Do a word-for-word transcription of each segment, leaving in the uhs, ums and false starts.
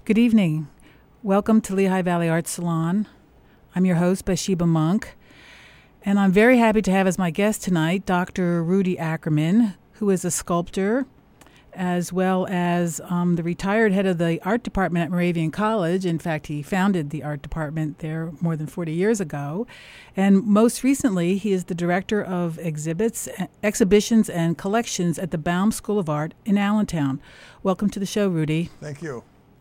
Good evening. Welcome to Lehigh Valley Art Salon. I'm your host, Bathsheba Monk, and I'm very happy to have as my guest tonight Doctor Rudy Ackerman, who is a sculptor, as well as um, the retired head of the art department at Moravian College. In fact, he founded the art department there more than forty years ago. And most recently, he is the director of exhibits, exhibitions and collections at the Baum School of Art in Allentown. Welcome to the show, Rudy. Thank you.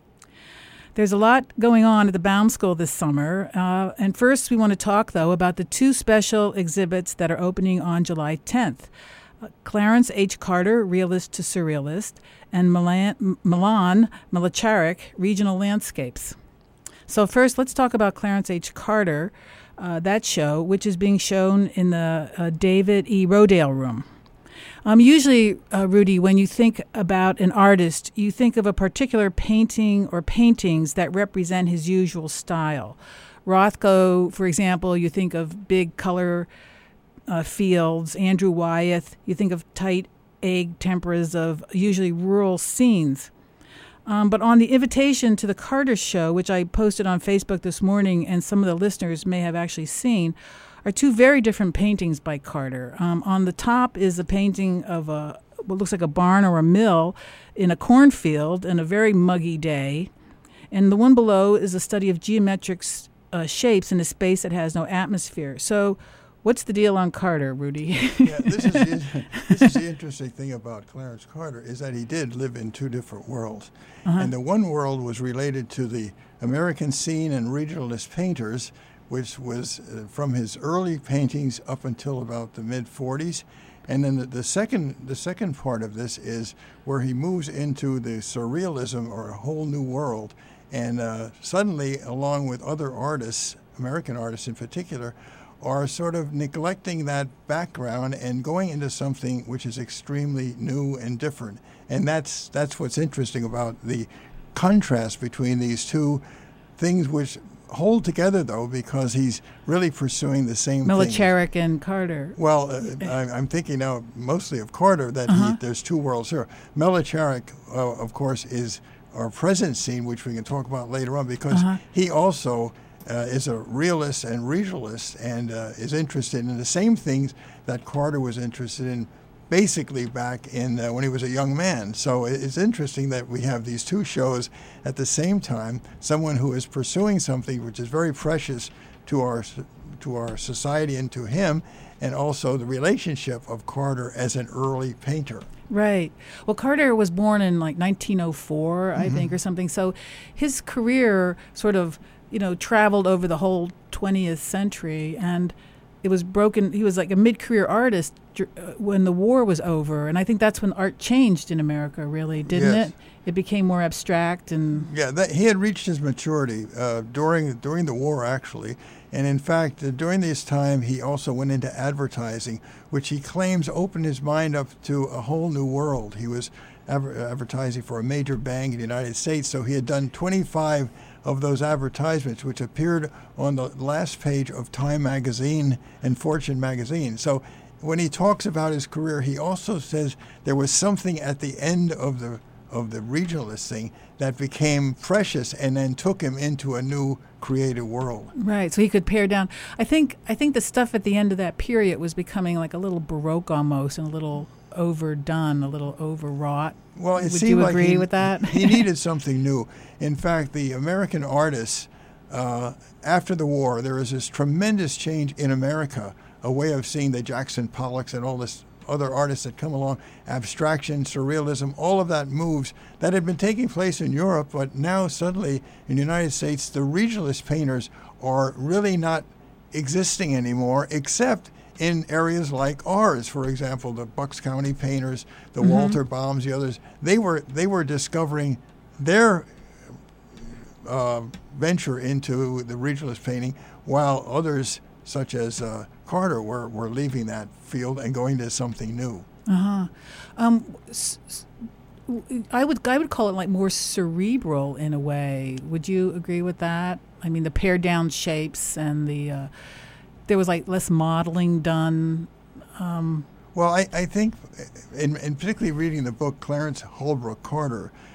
There's a lot going on at the Baum School this summer. Uh, and first, we want to talk, though, about the two special exhibits that are opening on July tenth. Uh, Clarence H. Carter, Realist to Surrealist, and Milan, Milan Milicharik, Regional Landscapes. So first, let's talk about Clarence H. Carter, uh, that show, which is being shown in the uh, David E. Rodale Room. Um, usually, uh, Rudy, when you think about an artist, you think of a particular painting or paintings that represent his usual style. Rothko, for example, you think of big color uh, fields. Andrew Wyeth, you think of tight egg temperas of usually rural scenes. Um, but on the invitation to the Carter Show, which I posted on Facebook this morning, and some of the listeners may have actually seen, are two very different paintings by Carter. Um, on the top is a painting of a what looks like a barn or a mill in a cornfield in a very muggy day. And the one below is a study of geometric uh, shapes in a space that has no atmosphere. So what's the deal on Carter, Rudy? Yeah, this is, the, this is the interesting thing about Clarence Carter, is that he did live in two different worlds. Uh-huh. And the one world was related to the American scene and regionalist painters, which was uh, from his early paintings up until about the mid forties. And then the, the second the second part of this is where he moves into the surrealism, or a whole new world. And uh, suddenly, along with other artists, American artists in particular, are sort of neglecting that background and going into something which is extremely new and different. And that's that's what's interesting about the contrast between these two things, which hold together, though, because he's really pursuing the same thing. Milicharik and Carter. Well, uh, I, I'm thinking now mostly of Carter, that uh-huh. he, there's two worlds here. Milicharik, uh, of course, is our present scene, which we can talk about later on, because uh-huh. he also uh, is a realist and regionalist, and uh, is interested in the same things that Carter was interested in, basically back in uh, when he was a young man. So it's interesting that we have these two shows at the same time, someone who is pursuing something which is very precious to our to our society and to him, and also the relationship of Carter as an early painter. Right. Well, Carter was born in like nineteen oh four, mm-hmm. I think, or something. So his career sort of, you know, traveled over the whole twentieth century, and it was broken. He was like a mid-career artist when the war was over, and I think that's when art changed in America, really, didn't yes. it? It became more abstract, and yeah, that, he had reached his maturity uh, during during the war, actually, and in fact, uh, during this time, he also went into advertising, which he claims opened his mind up to a whole new world. He was adver- advertising for a major bank in the United States, so he had done twenty-five of those advertisements, which appeared on the last page of Time magazine and Fortune magazine. So when he talks about his career, he also says there was something at the end of the of the regionalist thing that became precious and then took him into a new creative world. Right, so he could pare down. I think I think the stuff at the end of that period was becoming like a little Baroque almost, and a little overdone, a little overwrought. Well, it Would seemed you like agree he, with that? He needed something new. In fact, the American artists, uh, after the war, there was this tremendous change in America, a way of seeing the Jackson Pollocks and all this other artists that come along, abstraction, surrealism, all of that moves that had been taking place in Europe, but now suddenly in the United States, the regionalist painters are really not existing anymore, except in areas like ours. For example, the Bucks County painters, the mm-hmm. Walter Baums, the others, they were they were discovering their uh, venture into the regionalist painting, while others, such as uh, Carter, were, were leaving that field and going to something new. Uh-huh. Um, s- s- I would I would call it like more cerebral in a way. Would you agree with that? I mean, the pared down shapes and the uh, there was like less modeling done. Um, well, I, I think, in, in particularly reading the book Clarence Holbrook Carter,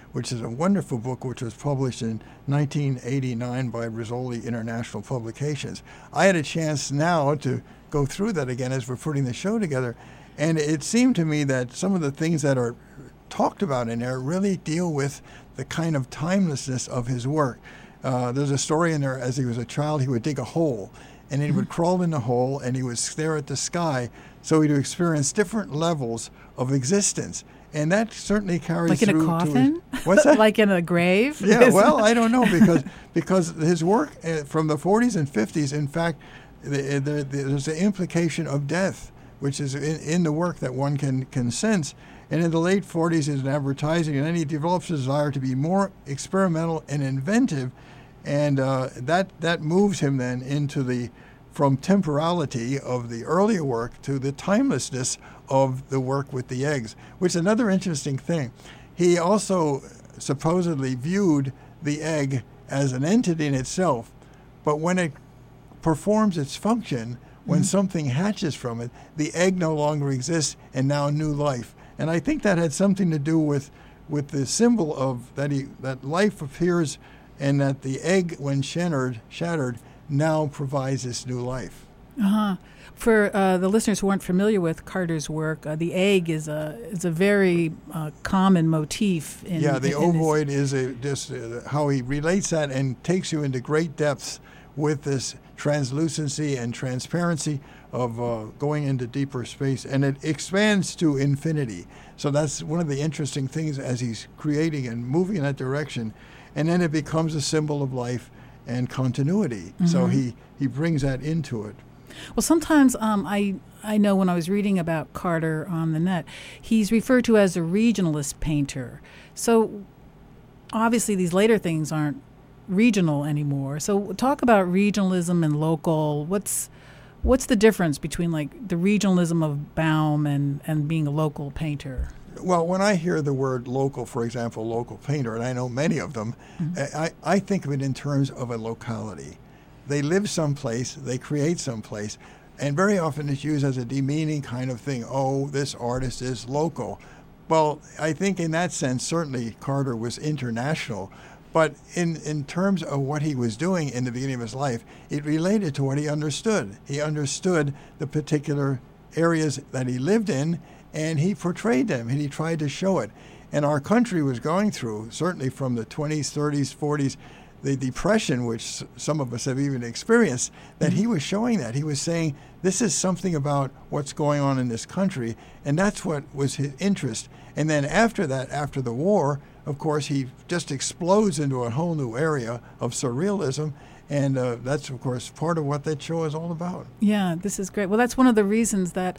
which is a wonderful book which was published in nineteen eighty-nine by Rizzoli International Publications. I had a chance now to go through that again as we're putting the show together, and it seemed to me that some of the things that are talked about in there really deal with the kind of timelessness of his work. Uh, there's a story in there, as he was a child, he would dig a hole, and he mm-hmm. would crawl in the hole, and he would stare at the sky, so he'd experience different levels of existence. And that certainly carries like in through a coffin? To his, what's that? Like in a grave? Yeah, well, I don't know, because because his work uh, from the forties and fifties, in fact, the, the, the, there's the implication of death, which is in, in the work that one can, can sense. And in the late forties, he's in advertising, and then he develops a desire to be more experimental and inventive, and uh, that that moves him then into the from temporality of the earlier work to the timelessness of the work with the eggs, which is another interesting thing. He also supposedly viewed the egg as an entity in itself, but when it performs its function, when mm-hmm. something hatches from it, the egg no longer exists and now new life. And I think that had something to do with with the symbol of that he that life appears, and that the egg, when shattered, shattered, now provides this new life. Uh-huh. For uh, the listeners who aren't familiar with Carter's work, uh, the egg is a is a very uh, common motif. In, yeah, the in, ovoid in is a, just uh, how he relates that and takes you into great depths with this translucency and transparency of uh, going into deeper space, and it expands to infinity. So that's one of the interesting things as he's creating and moving in that direction, and then it becomes a symbol of life and continuity. Mm-hmm. So he, he brings that into it. Well, sometimes um, I I know when I was reading about Carter on the net, he's referred to as a regionalist painter. So obviously these later things aren't regional anymore. So talk about regionalism and local. What's what's the difference between like the regionalism of Baum and, and being a local painter? Well, when I hear the word local, for example, local painter, and I know many of them, mm-hmm. I, I think of it in terms of a locality. They live someplace, they create someplace, and very often it's used as a demeaning kind of thing. Oh, this artist is local. Well, I think in that sense, certainly Carter was international, but in, in terms of what he was doing in the beginning of his life, it related to what he understood. He understood the particular areas that he lived in, and he portrayed them, and he tried to show it. And our country was going through, certainly from the twenties, thirties, forties, the Depression, which some of us have even experienced, that he was showing that. He was saying, this is something about what's going on in this country, and that's what was his interest. And then after that, after the war, of course, he just explodes into a whole new area of surrealism, and uh, that's, of course, part of what that show is all about. Yeah, this is great. Well, that's one of the reasons that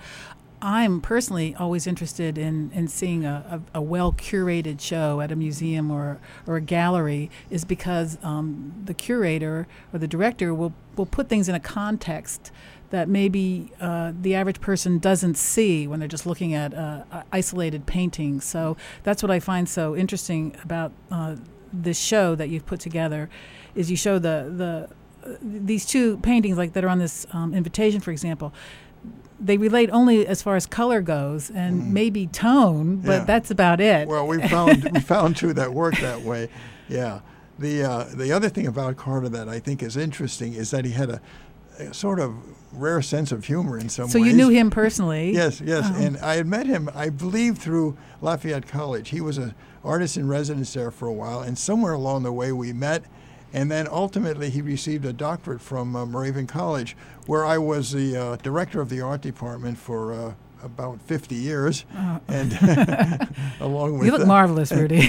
I'm personally always interested in, in seeing a, a, a well-curated show at a museum or or a gallery, is because um, the curator or the director will, will put things in a context that maybe uh, the average person doesn't see when they're just looking at uh, isolated paintings. So that's what I find so interesting about uh, this show that you've put together, is you show the the uh, these two paintings like that are on this um, invitation, for example. They relate only as far as color goes and mm. maybe tone, but yeah. that's about it. Well, we found we found two that work that way. Yeah. The uh, the other thing about Carter that I think is interesting is that he had a, a sort of rare sense of humor in some so ways. So you knew him personally? Yes, yes. Um. And I had met him, I believe, through Lafayette College. He was an artist in residence there for a while, and somewhere along the way we met. And then ultimately he received a doctorate from uh, Moravian College, where I was the uh, director of the art department for uh, about fifty years. Uh, and along with you look uh, marvelous, Rudy.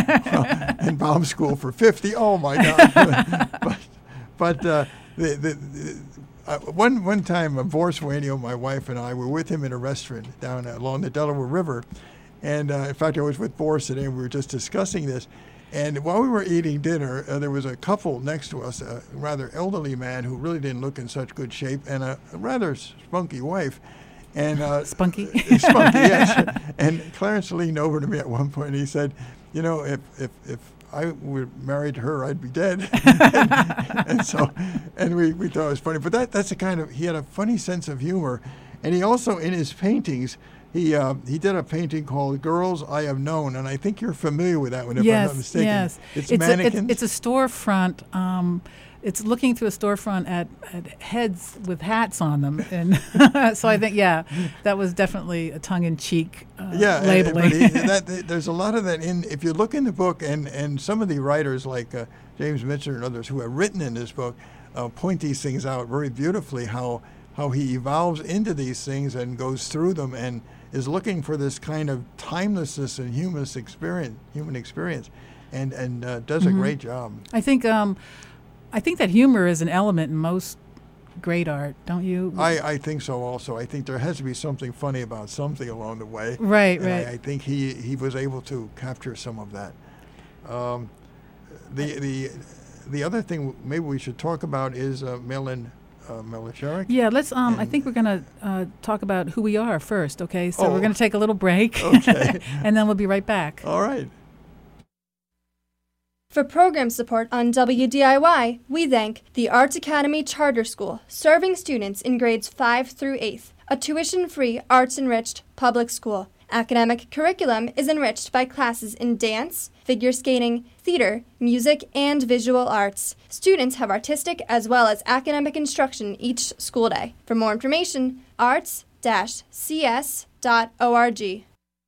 And Baum School for fifty. Oh my God! but but uh, the, the, the, uh, one one time, uh, Boris Wainio, my wife, and I were with him in a restaurant down along the Delaware River, and uh, in fact I was with Boris today, and we were just discussing this. And while we were eating dinner, uh, there was a couple next to us, a rather elderly man who really didn't look in such good shape, and a, a rather spunky wife. And uh, Spunky? Spunky, yes. And Clarence leaned over to me at one point, and he said, you know, if if, if I were married to her, I'd be dead. and, and so, and we, we thought it was funny. But that that's a kind of, he had a funny sense of humor. And he also, in his paintings, he uh, he did a painting called "Girls I Have Known," and I think you're familiar with that one, if yes, I'm not mistaken. Yes, it's, it's mannequins. A, it's, it's a storefront. Um, it's looking through a storefront at, at heads with hats on them, and so I think yeah, that was definitely a tongue-in-cheek uh, yeah, labeling. And, but he, that, there's a lot of that in. If you look in the book, and and some of the writers like uh, James Mitchell and others who have written in this book uh, point these things out very beautifully. How how he evolves into these things and goes through them and is looking for this kind of timelessness and human experience, human experience, and and uh, does mm-hmm. a great job. I think um, I think that humor is an element in most great art, don't you? I, I think so also. I think there has to be something funny about something along the way. Right, and right. I, I think he, he was able to capture some of that. Um, the the the other thing maybe we should talk about is uh, Milan uh, Milicevic. Yeah, let's. Um, I think we're going to uh, talk about who we are first. Okay, so oh, we're going to take a little break. Okay. And then we'll be right back. All right. For program support on W D I Y, we thank the Arts Academy Charter School, serving students in grades five through eighth, a tuition-free, arts-enriched public school. Academic curriculum is enriched by classes in dance, figure skating, theater, music, and visual arts. Students have artistic as well as academic instruction each school day. For more information, arts dash c s dot org.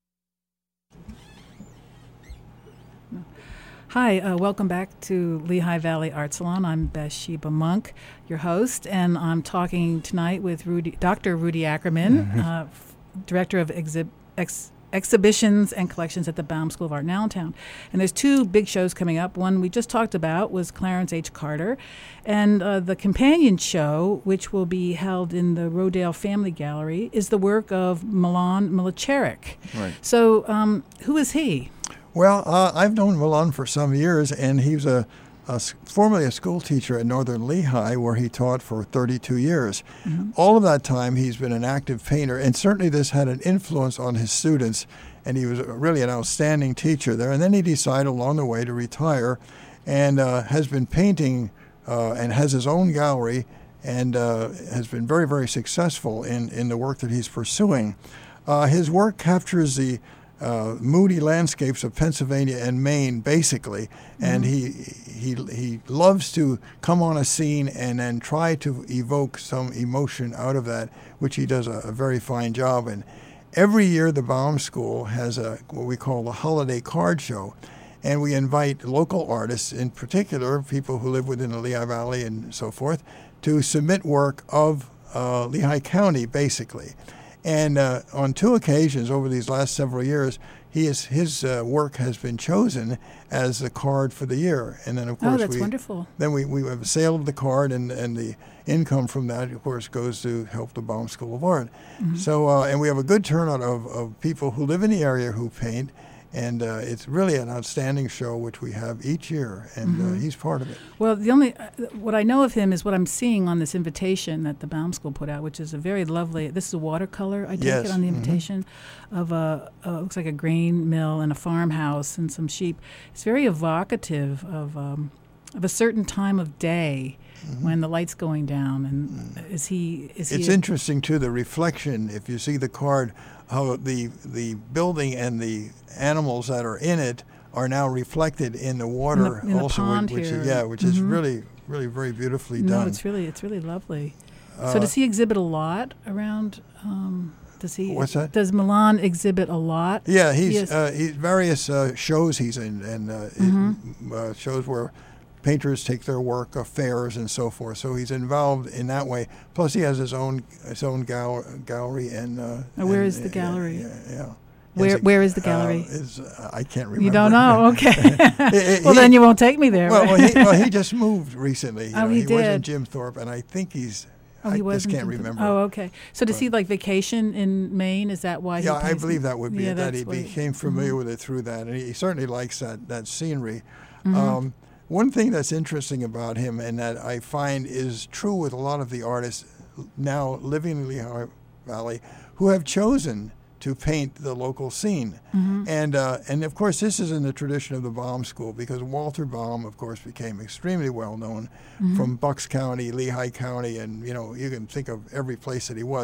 Hi, uh, welcome back to Lehigh Valley Art Salon. I'm Bathsheba Monk, your host, and I'm talking tonight with Rudy, Doctor Rudy Ackerman, mm-hmm. uh, f- Director of Exhi- Ex- Exhibitions and Collections at the Baum School of Art in Allentown. And there's two big shows coming up. One we just talked about was Clarence H. Carter, and uh, the companion show, which will be held in the Rodale Family Gallery, is the work of Milan Milicevic. Right. So um, who is he? Well, uh, I've known Milan for some years, and he was a, a formerly a school teacher at Northern Lehigh, where he taught for thirty-two years. Mm-hmm. All of that time, he's been an active painter, and certainly this had an influence on his students, and he was really an outstanding teacher there. And then he decided along the way to retire, and uh, has been painting uh, and has his own gallery, and uh, has been very, very successful in, in the work that he's pursuing. Uh, his work captures the Uh, moody landscapes of Pennsylvania and Maine, basically, and mm-hmm. he he he loves to come on a scene and then try to evoke some emotion out of that, which he does a, a very fine job. And every year, the Baum School has a what we call the Holiday Card Show, and we invite local artists, in particular people who live within the Lehigh Valley and so forth, to submit work of uh, Lehigh County, basically. And uh, on two occasions over these last several years, he is, his uh, work has been chosen as the card for the year. And then, of course, oh, that's we, wonderful. Then we, we have a sale of the card, and, and the income from that, of course, goes to help the Baum School of Art. Mm-hmm. So, uh, and we have a good turnout of, of people who live in the area who paint. And uh, it's really an outstanding show, which we have each year, and mm-hmm. uh, he's part of it. Well, the only uh, what I know of him is what I'm seeing on this invitation that the Baum School put out, which is a very lovely. This is a watercolor. I take yes. it on the invitation mm-hmm. of a uh, looks like a grain mill and a farmhouse and some sheep. It's very evocative of um, of a certain time of day. Mm-hmm. When the light's going down, and mm. is he? Is it's he a, interesting too. The reflection. If you see the card, how the the building and the animals that are in it are now reflected in the water. In the, in also, the pond which here. Is, yeah, which mm-hmm. is really, really very beautifully no, done. No, it's really, it's really lovely. Uh, so does he exhibit a lot around? Um, does he? What's that? Does Milan exhibit a lot? Yeah, he's he has, uh, he's various uh, shows he's in, and uh, mm-hmm. it, uh, shows where painters take their work, uh, fairs and so forth. So he's involved in that way. Plus, he has his own his own gal- gallery. And uh, oh, where and, is the gallery? Yeah, yeah. yeah. Where a, where is the gallery? Uh, is, uh, I can't remember. You don't know? Okay. it, it, well, he, then you won't take me there. Well, right? well, he, well, he just moved recently. You oh, know, he, he did. was in Jim Thorpe, and I think he's. Oh, he I was. just can't remember. Oh, okay. So does but, he like vacation in Maine? Is that why? Yeah, he I believe that would be yeah, it. That he what became familiar mm-hmm. with it through that, and he, he certainly likes that that scenery. Mm-hmm. Um, one thing that's interesting about him, and that I find is true with a lot of the artists now living in Lehigh Valley, who have chosen to paint the local scene. Mm-hmm. And uh, and of course, this is in the tradition of the Baum School, because Walter Baum, of course, became extremely well known mm-hmm. from Bucks County, Lehigh County, and you know you can think of every place that he was.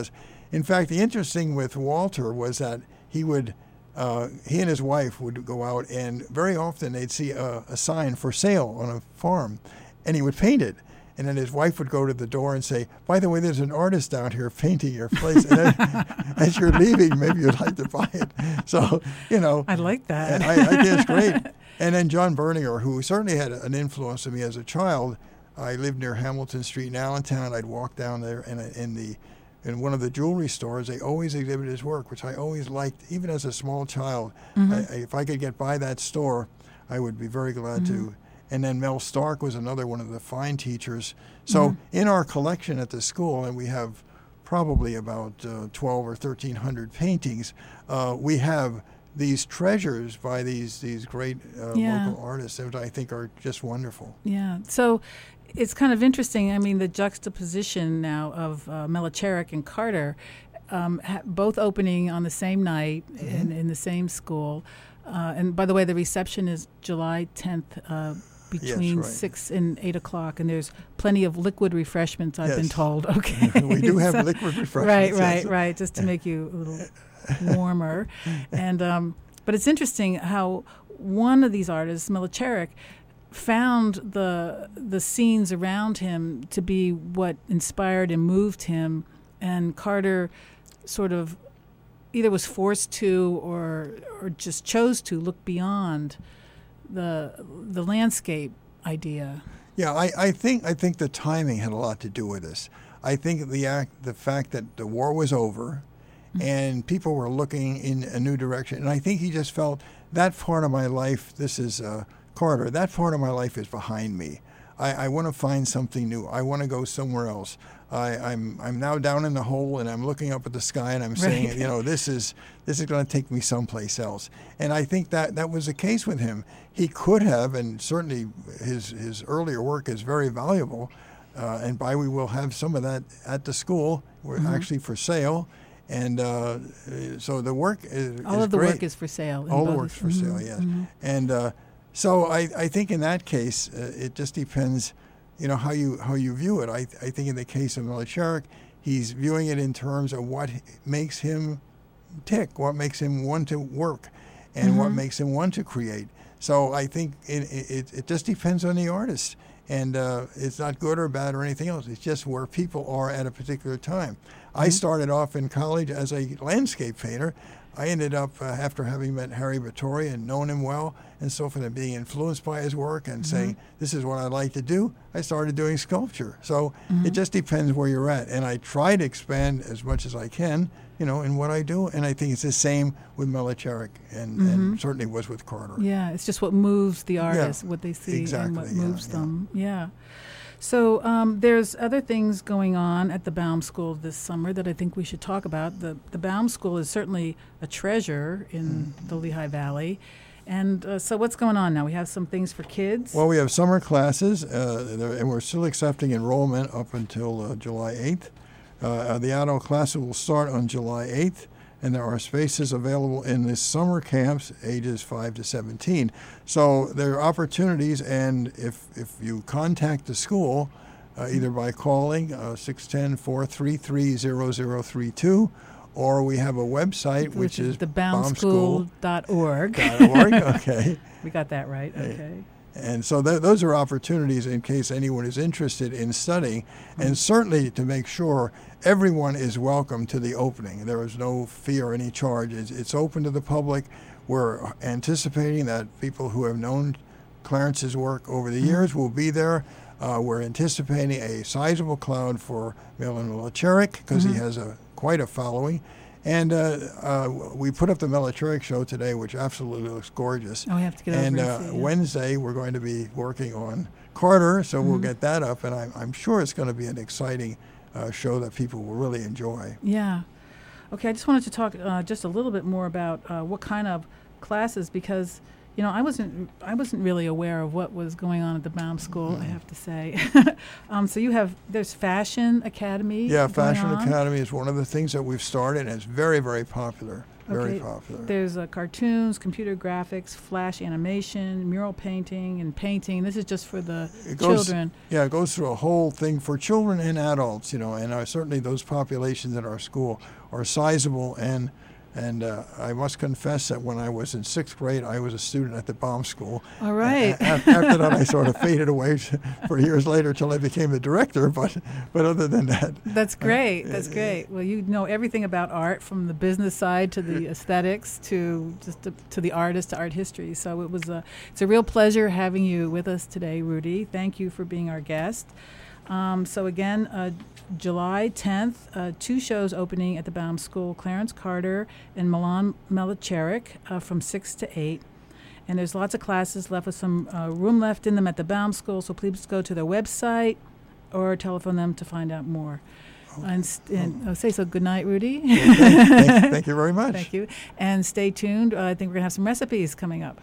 In fact, the interesting with Walter was that he would, uh, he and his wife would go out, and very often they'd see a, a sign for sale on a farm, and he would paint it. And then his wife would go to the door and say, by the way, there's an artist down here painting your place. And then, as you're leaving, maybe you'd like to buy it. So, you know. I like that. I, I think it's great. And then John Berninger, who certainly had an influence on me as a child. I lived near Hamilton Street in Allentown. I'd walk down there, and in the in one of the jewelry stores, they always exhibited his work, which I always liked, even as a small child. Mm-hmm. I, I, if I could get by that store, I would be very glad mm-hmm. to. And then Mel Stark was another one of the fine teachers. So mm-hmm. in our collection at the school, and we have probably about uh, twelve or thirteen hundred paintings, uh, we have these treasures by these these great uh, yeah. local artists that I think are just wonderful. Yeah. So it's kind of interesting. I mean, the juxtaposition now of uh, Melicheric and Carter, um, ha- both opening on the same night mm-hmm. in, in the same school. Uh, and by the way, the reception is July tenth. Uh, between yes, right. six and eight o'clock, and there's plenty of liquid refreshments, I've yes. been told. Okay. We do have so, liquid refreshments. Right, right, yes. right, just to make you a little warmer. And um, but it's interesting how one of these artists, Melicheric, found the the scenes around him to be what inspired and moved him, and Carter sort of either was forced to or or just chose to look beyond the the landscape idea. Yeah, I, I think I think the timing had a lot to do with this. I think the act, the fact that the war was over, mm-hmm. and people were looking in a new direction, and I think he just felt that part of my life. This is uh, Carter. That part of my life is behind me. I, I want to find something new. I want to go somewhere else. I, I'm I'm now down in the hole, and I'm looking up at the sky, and I'm right. saying, you know, this is this is going to take me someplace else. And I think that that was the case with him. He could have, and certainly his his earlier work is very valuable. Uh, and by we will have some of that at the school. We're mm-hmm. actually for sale, and uh, so the work is all is of the great. work is for sale. All the work's for mm-hmm. sale, yes. Mm-hmm. And uh, so I I think in that case uh, it just depends. You know, how you how you view it. I I think in the case of Melicheric, he's viewing it in terms of what makes him tick, what makes him want to work, and mm-hmm. what makes him want to create. So I think it it, it just depends on the artist, and uh, it's not good or bad or anything else. It's just where people are at a particular time. Mm-hmm. I started off in college as a landscape painter. I ended up, uh, after having met Harry Vittori and known him well and so forth, and being influenced by his work and mm-hmm. saying, this is what I'd like to do, I started doing sculpture. So mm-hmm. it just depends where you're at. And I try to expand as much as I can, you know, in what I do. And I think it's the same with Melicheric and, mm-hmm. and certainly was with Carter. Yeah, it's just what moves the artist, yeah, what they see exactly, and what yeah, moves yeah. them. Yeah. So um, there's other things going on at the Baum School this summer that I think we should talk about. The the Baum School is certainly a treasure in mm. the Lehigh Valley. And uh, so what's going on now? We have some things for kids. Well, we have summer classes, uh, and we're still accepting enrollment up until uh, July eighth. Uh, the adult classes will start on July eighth. And there are spaces available in the summer camps, ages five to seventeen. So there are opportunities, and if if you contact the school, uh, either by calling uh, six one zero, four three three, zero zero three two, or we have a website, which, which is the baum school dot org. .org. Okay. We got that right. Okay. And so th- those are opportunities in case anyone is interested in studying, mm-hmm. and certainly to make sure everyone is welcome to the opening. There is no fee or any charge. It's, it's open to the public. We're anticipating that people who have known Clarence's work over the mm-hmm. years will be there. Uh, we're anticipating a sizable crowd for Milan Melicheric because mm-hmm. he has a quite a following. And uh, uh, we put up the Melicheric show today, which absolutely looks gorgeous. Oh, we have to get and, over uh, and see, yeah. Wednesday, we're going to be working on Carter, so mm-hmm. we'll get that up. And I'm, I'm sure it's going to be an exciting uh, show that people will really enjoy. Yeah. Okay, I just wanted to talk uh, just a little bit more about uh, what kind of classes, because, you know, I wasn't I wasn't really aware of what was going on at the Baum School, mm-hmm. I have to say. um, so you have, there's Fashion Academy. Yeah, Fashion on. Academy is one of the things that we've started, and it's very, very popular. Very Okay. popular. There's uh, cartoons, computer graphics, flash animation, mural painting, and painting. This is just for the It goes, children. Yeah, it goes through a whole thing for children and adults, you know, and uh, certainly those populations at our school are sizable. And and uh, I must confess that when I was in sixth grade, I was a student at the Baum School. All right. A- a- after that, I sort of faded away for years later till I became the director. But but other than that, That's great. That's great. Well, you know everything about art, from the business side to the aesthetics to just to, to the artist to art history. So it was a it's a real pleasure having you with us today, Rudy. Thank you for being our guest. Um, so again, uh, July tenth, uh, two shows opening at the Baum School: Clarence Carter and Milan Melicharik uh, from six to eight. And there's lots of classes left with some uh, room left in them at the Baum School. So please go to their website or telephone them to find out more. Okay. And, st- and oh, say so. Good night, Rudy. Okay. thank, thank you very much. Thank you. And stay tuned. Uh, I think we're going to have some recipes coming up.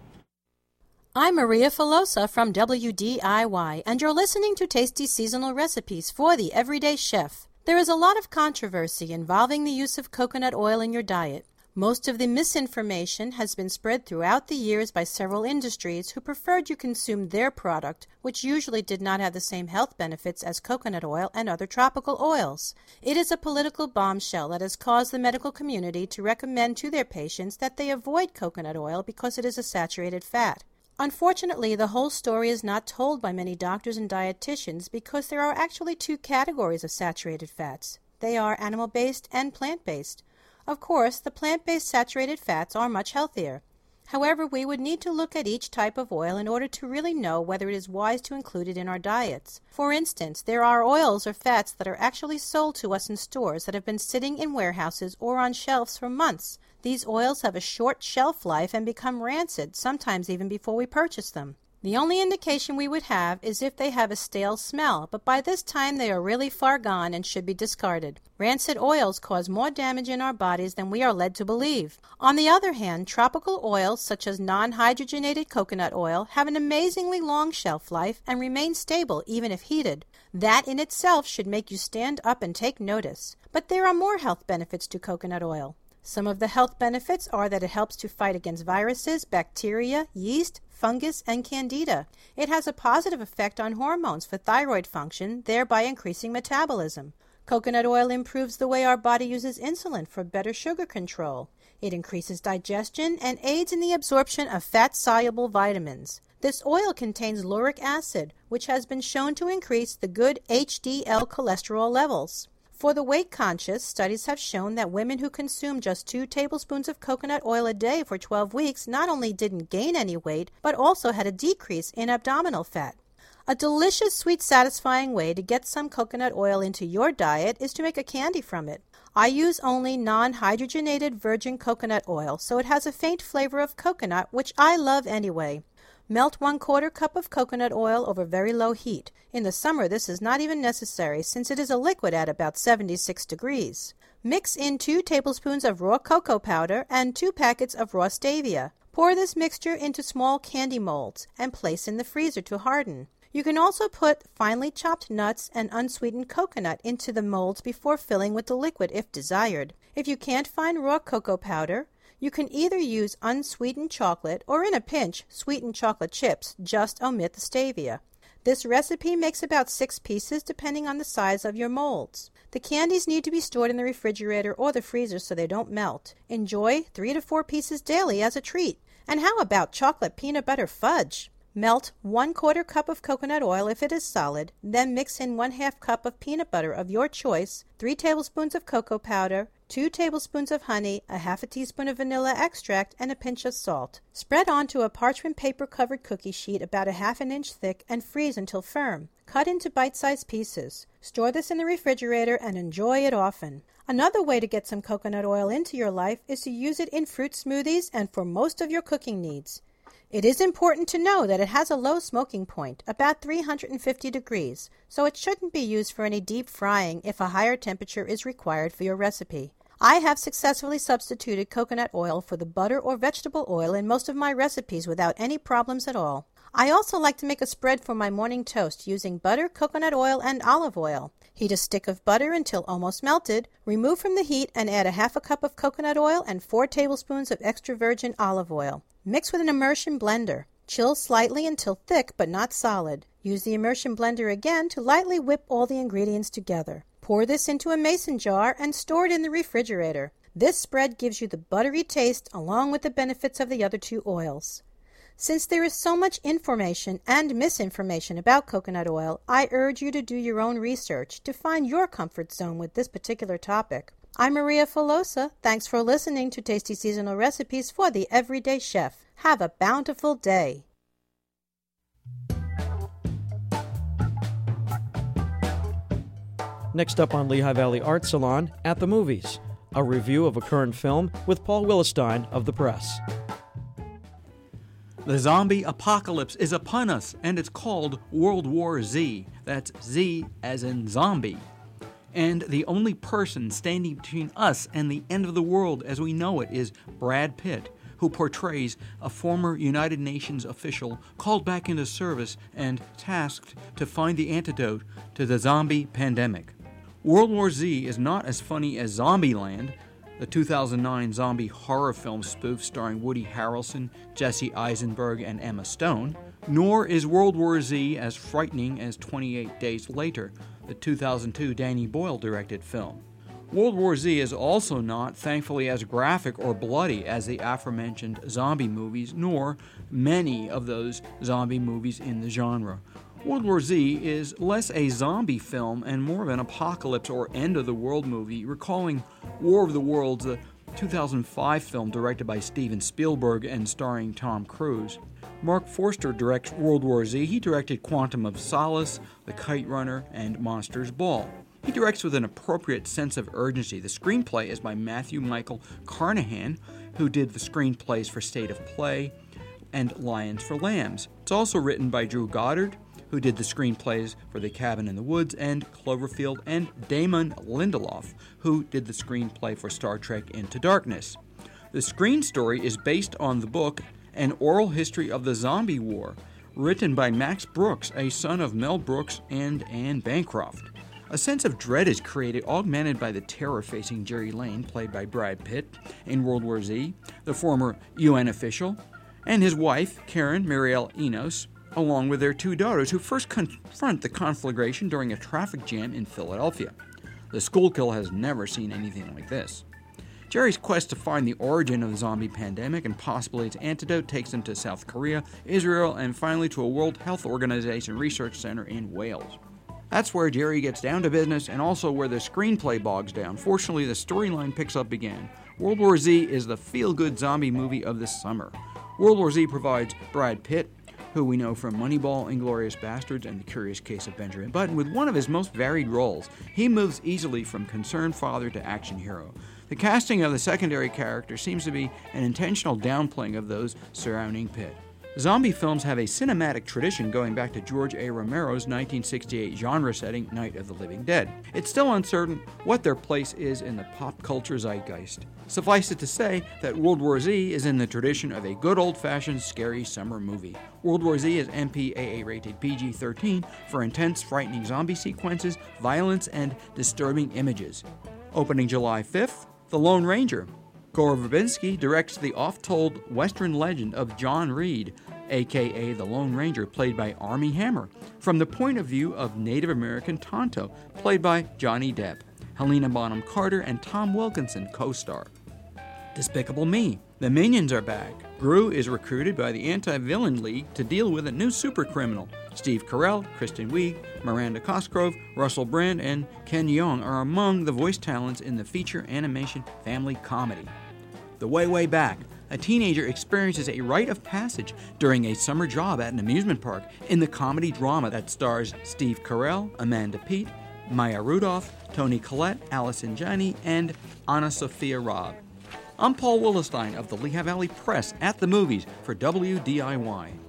I'm Maria Filosa from W D I Y, and you're listening to Tasty Seasonal Recipes for the Everyday Chef. There is a lot of controversy involving the use of coconut oil in your diet. Most of the misinformation has been spread throughout the years by several industries who preferred you consume their product, which usually did not have the same health benefits as coconut oil and other tropical oils. It is a political bombshell that has caused the medical community to recommend to their patients that they avoid coconut oil because it is a saturated fat. Unfortunately, the whole story is not told by many doctors and dietitians because there are actually two categories of saturated fats. They are animal-based and plant-based. Of course, the plant-based saturated fats are much healthier. However, we would need to look at each type of oil in order to really know whether it is wise to include it in our diets. For instance, there are oils or fats that are actually sold to us in stores that have been sitting in warehouses or on shelves for months. These oils have a short shelf life and become rancid, sometimes even before we purchase them. The only indication we would have is if they have a stale smell, but by this time they are really far gone and should be discarded. Rancid oils cause more damage in our bodies than we are led to believe. On the other hand, tropical oils such as non-hydrogenated coconut oil have an amazingly long shelf life and remain stable even if heated. That in itself should make you stand up and take notice. But there are more health benefits to coconut oil. Some of the health benefits are that it helps to fight against viruses, bacteria, yeast, fungus, and candida. It has a positive effect on hormones for thyroid function, thereby increasing metabolism. Coconut oil improves the way our body uses insulin for better sugar control. It increases digestion and aids in the absorption of fat-soluble vitamins. This oil contains lauric acid, which has been shown to increase the good H D L cholesterol levels. For the weight-conscious, studies have shown that women who consume just two tablespoons of coconut oil a day for twelve weeks not only didn't gain any weight, but also had a decrease in abdominal fat. A delicious, sweet, satisfying way to get some coconut oil into your diet is to make a candy from it. I use only non-hydrogenated virgin coconut oil, so it has a faint flavor of coconut, which I love anyway. Melt one quarter cup of coconut oil over very low heat. In the summer, this is not even necessary since it is a liquid at about seventy-six degrees. Mix in two tablespoons of raw cocoa powder and two packets of raw stevia. Pour this mixture into small candy molds and place in the freezer to harden. You can also put finely chopped nuts and unsweetened coconut into the molds before filling with the liquid if desired. If you can't find raw cocoa powder, you can either use unsweetened chocolate or, in a pinch, sweetened chocolate chips. Just omit the stevia. This recipe makes about six pieces depending on the size of your molds. The candies need to be stored in the refrigerator or the freezer so they don't melt. Enjoy three to four pieces daily as a treat. And how about chocolate peanut butter fudge? Melt one quarter cup of coconut oil if it is solid, then mix in one half cup of peanut butter of your choice, three tablespoons of cocoa powder, two tablespoons of honey, a half a teaspoon of vanilla extract, and a pinch of salt. Spread onto a parchment paper covered cookie sheet about a half an inch thick and freeze until firm. Cut into bite-sized pieces. Store this in the refrigerator and enjoy it often. Another way to get some coconut oil into your life is to use it in fruit smoothies and for most of your cooking needs. It is important to know that it has a low smoking point, about three hundred fifty degrees, so it shouldn't be used for any deep frying if a higher temperature is required for your recipe. I have successfully substituted coconut oil for the butter or vegetable oil in most of my recipes without any problems at all. I also like to make a spread for my morning toast using butter, coconut oil, and olive oil. Heat a stick of butter until almost melted. Remove from the heat and add a half a cup of coconut oil and four tablespoons of extra virgin olive oil. Mix with an immersion blender. Chill slightly until thick but not solid. Use the immersion blender again to lightly whip all the ingredients together. Pour this into a mason jar and store it in the refrigerator. This spread gives you the buttery taste along with the benefits of the other two oils. Since there is so much information and misinformation about coconut oil, I urge you to do your own research to find your comfort zone with this particular topic. I'm Maria Filosa. Thanks for listening to Tasty Seasonal Recipes for the Everyday Chef. Have a bountiful day. Next up on Lehigh Valley Art Salon, At the Movies, a review of a current film with Paul Willestein of The Press. The zombie apocalypse is upon us, and it's called World War Z. That's Z as in zombie. And the only person standing between us and the end of the world as we know it is Brad Pitt, who portrays a former United Nations official called back into service and tasked to find the antidote to the zombie pandemic. World War Z is not as funny as Zombieland, the two thousand nine zombie horror film spoof starring Woody Harrelson, Jesse Eisenberg, and Emma Stone, nor is World War Z as frightening as twenty-eight Days Later, the two thousand two Danny Boyle-directed film. World War Z is also not, thankfully, as graphic or bloody as the aforementioned zombie movies, nor many of those zombie movies in the genre. World War Z is less a zombie film and more of an apocalypse or end-of-the-world movie, recalling War of the Worlds, the two thousand five film directed by Steven Spielberg and starring Tom Cruise. Mark Forster directs World War Z. He directed Quantum of Solace, The Kite Runner, and Monsters Ball. He directs with an appropriate sense of urgency. The screenplay is by Matthew Michael Carnahan, who did the screenplays for State of Play and Lions for Lambs. It's also written by Drew Goddard, who did the screenplays for The Cabin in the Woods and Cloverfield, and Damon Lindelof, who did the screenplay for Star Trek Into Darkness. The screen story is based on the book An Oral History of the Zombie War, written by Max Brooks, a son of Mel Brooks and Anne Bancroft. A sense of dread is created, augmented by the terror-facing Jerry Lane, played by Brad Pitt, in World War Z, the former U N official, and his wife, Karen Muriel Enos, along with their two daughters, who first confront the conflagration during a traffic jam in Philadelphia. The Schuylkill has never seen anything like this. Jerry's quest to find the origin of the zombie pandemic and possibly its antidote takes him to South Korea, Israel, and finally to a World Health Organization research center in Wales. That's where Jerry gets down to business and also where the screenplay bogs down. Fortunately, the storyline picks up again. World War Z is the feel-good zombie movie of this summer. World War Z provides Brad Pitt, who we know from Moneyball, Inglourious Basterds, and The Curious Case of Benjamin Button, with one of his most varied roles. He moves easily from concerned father to action hero. The casting of the secondary character seems to be an intentional downplaying of those surrounding Pitt. Zombie films have a cinematic tradition going back to George A. Romero's nineteen sixty-eight genre setting Night of the Living Dead. It's still uncertain what their place is in the pop culture zeitgeist. Suffice it to say that World War Z is in the tradition of a good old-fashioned scary summer movie. World War Z is M P A A rated P G thirteen for intense, frightening zombie sequences, violence, and disturbing images. Opening July fifth, The Lone Ranger. Gore Verbinski directs the oft-told Western legend of John Reed, aka the Lone Ranger, played by Armie Hammer, from the point of view of Native American Tonto, played by Johnny Depp. Helena Bonham Carter and Tom Wilkinson co-star. Despicable Me. The Minions are back. Gru is recruited by the Anti-Villain League to deal with a new supercriminal. Steve Carell, Kristen Wiig, Miranda Cosgrove, Russell Brand, and Ken Jeong are among the voice talents in the feature animation family comedy. The Way, Way Back. A teenager experiences a rite of passage during a summer job at an amusement park in the comedy drama that stars Steve Carell, Amanda Peet, Maya Rudolph, Toni Collette, Allison Janney, and Anna Sophia Robb. I'm Paul Willestein of the Lehigh Valley Press at the Movies for W D I Y.